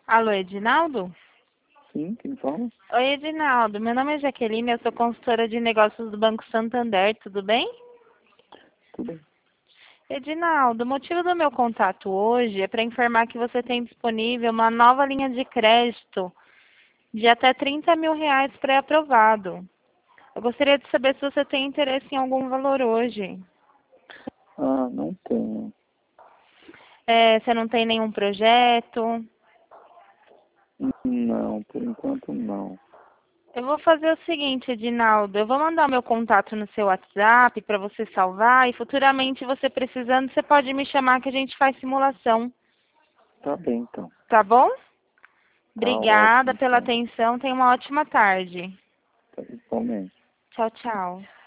Alô, Edinaldo? Sim, quem fala? Oi, Edinaldo. Meu nome é Jaqueline, eu sou consultora de negócios do Banco Santander, tudo bem? Tudo bem. Edinaldo, o motivo do meu contato hoje é para informar que você tem disponível uma nova linha de crédito de até R$ 30.000 pré-aprovado. Eu gostaria de saber se você tem interesse em algum valor hoje. Ah, não tenho. Você não tem nenhum projeto? Não, por enquanto não. Eu vou fazer o seguinte, Edinaldo, eu vou mandar o meu contato no seu WhatsApp para você salvar e futuramente você precisando, você pode me chamar que a gente faz simulação, Tá bem, então. tá bom? Tá Obrigada ótimo, pela então. atenção, tenha uma ótima tarde. Tá bom, Tchau, tchau.